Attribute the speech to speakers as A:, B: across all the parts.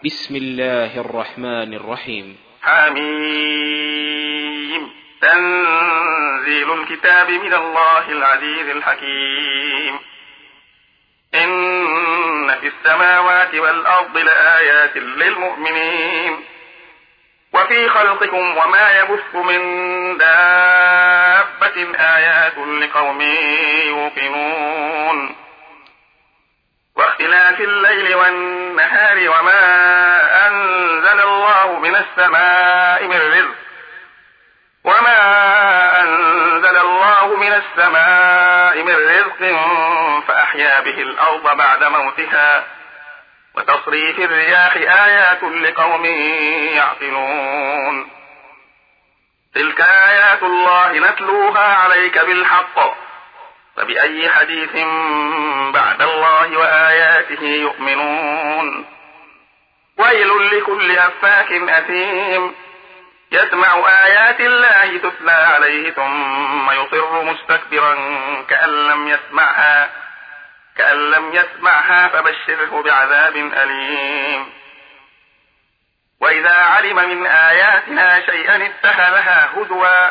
A: بسم الله الرحمن الرحيم.
B: حميم. تنزيل الكتاب من الله العزيز الحكيم. إن في السماوات والأرض لآيات للمؤمنين وفي خلقكم وما يبث من دابة آيات لقوم يوقنون. واختلاف الليل والنهار وما أنزل الله من السماء من رزق فأحيا به الأرض بعد موتها وتصريف الرياح آيات لقوم يعقلون. تلك آيات الله نتلوها عليك بالحق فبأي حديث بعد الله وآياته يؤمنون. ويل لكل أفاك أثيم يسمع آيات الله تتلى عليه ثم يصر مستكبرا كأن لم يسمعها فبشره بعذاب أليم. وإذا علم من آياتنا شيئا اتخذها هزوا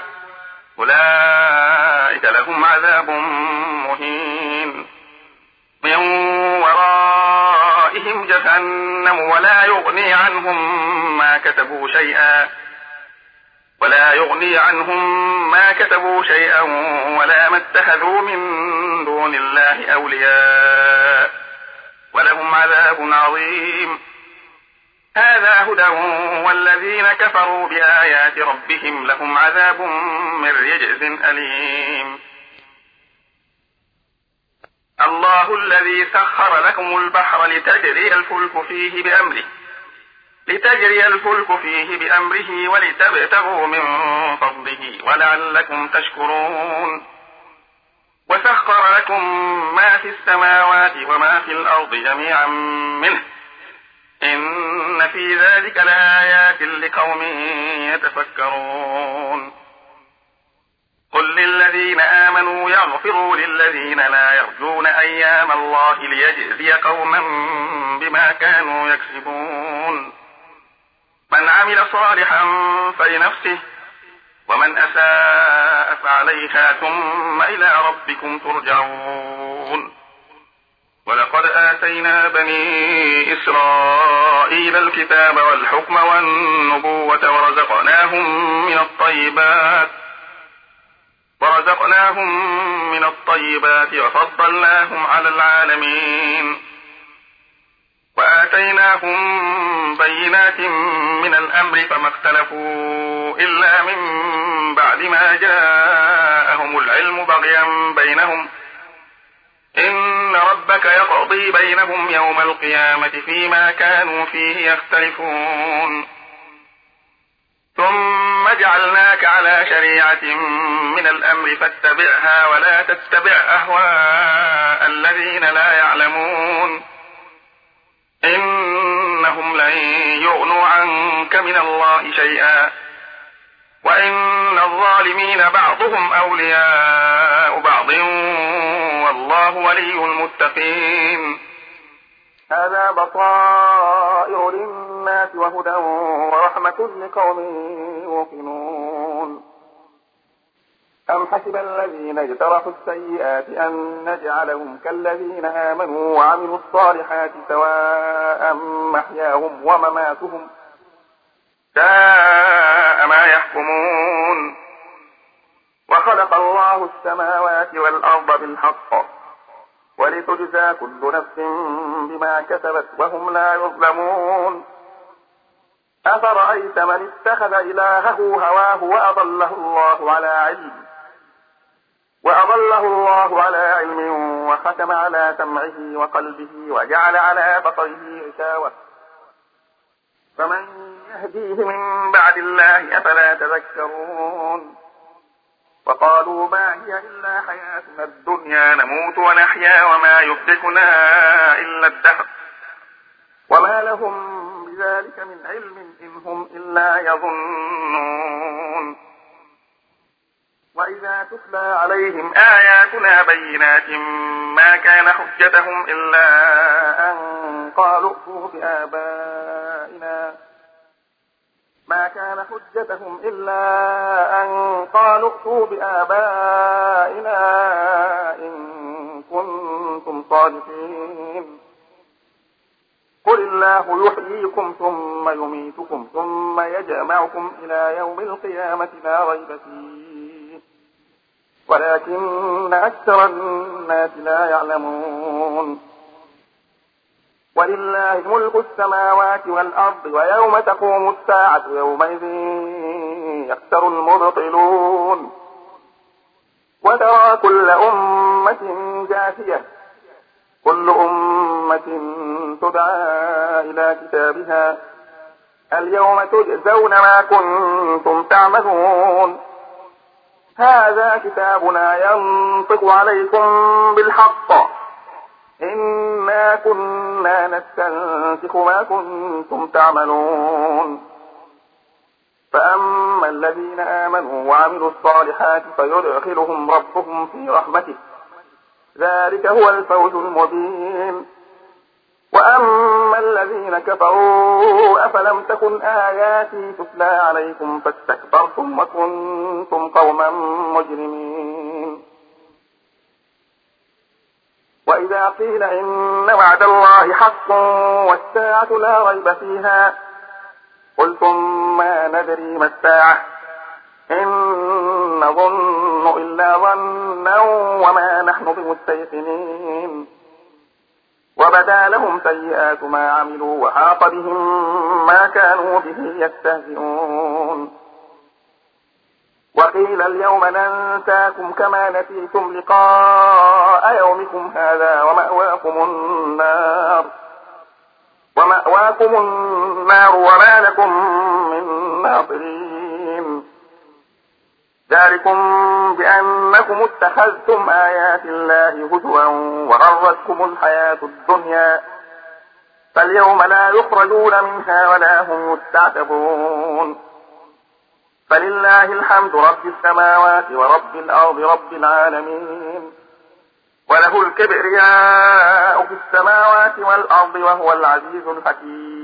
B: أولئك لهم عذاب مهين. من ورائهم جهنم ولا يغني عنهم ما كتبوا شيئا ولا ما اتخذوا من دون الله أولياء ولهم عذاب عظيم. هذا هدى والذين كفروا بآيات ربهم لهم عذاب من رجز أليم. الله الذي سخر لكم البحر لتجري الفلك فيه بأمره ولتبتغوا من فضله ولعلكم تشكرون. وسخر لكم ما في السماوات وما في الأرض جميعا منه إن في ذلك لآيات لقوم يتفكرون. قل للذين آمنوا يغفروا للذين لا يرجون أيام الله ليجزي قوما بما كانوا يكسبون. من عمل صالحا فلنفسه ومن أساء فعليها ثم إلى ربكم ترجعون. ولقد آتينا بني إسرائيل الكتاب والحكم والنبوة ورزقناهم من الطيبات وفضلناهم على العالمين. وآتيناهم بينات من الأمر فما اختلفوا إلا من بعد ما جاءهم العلم بغيا بينهم إن ربك يقضي بينهم يوم القيامة فيما كانوا فيه يختلفون. ثم جعلناك على شريعة من الأمر فاتبعها ولا تتبع أهواء الذين لا يعلمون إنهم لن يغنوا عنك من الله شيئا وإن الظالمين بعضهم أولياء بعض والله ولي المتقين. هذا بصائر للناس وهدى ورحمة لقوم يوقنون. أم حسب الذين اجترحوا السيئات أن نجعلهم كالذين آمنوا وعملوا الصالحات سواء محياهم ومماتهم ساء ما يحكمون. وخلق الله السماوات والأرض بالحق ولتجزى كل نفس بما كسبت وهم لا يظلمون. أفرأيت من اتخذ إلهه هواه وأضله الله على علم وختم على سمعه وقلبه وجعل على بصره غشاوة فمن يهديه من بعد الله أفلا تذكرون. وقالوا ما هي إلا حياتنا الدنيا نموت ونحيا وما يهلكنا إلا الدهر وما لهم بذلك من علم إن هم إلا يظنون. وإذا تتلى عليهم آياتنا بينات ما كان حجتهم إلا أن قالوا ائتوا بآبائنا كان حجتهم إلا أن قالوا ائتوا بآبائنا إن كنتم صادقين. قل الله يحييكم ثم يميتكم ثم يجمعكم إلى يوم القيامة لا ريب فيه ولكن أكثر الناس لا يعلمون. ولله ملك السماوات والأرض ويوم تقوم الساعة يومئذ يخسر المبطلون. وترى كل أمة جاثية كل أمة تدعى إلى كتابها اليوم تجزون ما كنتم تعملون. هذا كتابنا ينطق عليكم بالحق إنا كنا نستنسخ ما كنتم تعملون. فأما الذين آمنوا وعملوا الصالحات فيدخلهم ربهم في رحمته ذلك هو الفوز المبين. وأما الذين كفروا أفلم تكن آياتي تتلى عليكم فاستكبرتم وكنتم قوما مجرمين. وإذا قيل إن وعد الله حق والساعة لا ريب فيها قلتم ما ندري ما الساعة إن نظن إلا ظنا وما نحن بمستيقنين. وبدا لهم سيئات ما عملوا وحاق بهم ما كانوا به يستهزئون. وقيل اليوم ننساكم كما نسيتم لقاء يومكم هذا ومأواكم النار وما لكم من ناصرين. ذلكم بأنكم اتخذتم آيات الله هزوا وغرتكم الحياة الدنيا فاليوم لا يخرجون منها ولا هم يستعتبون. فلله الحمد رب السماوات ورب الأرض رب العالمين وله الكبرياء في السماوات والأرض وهو العزيز الحكيم.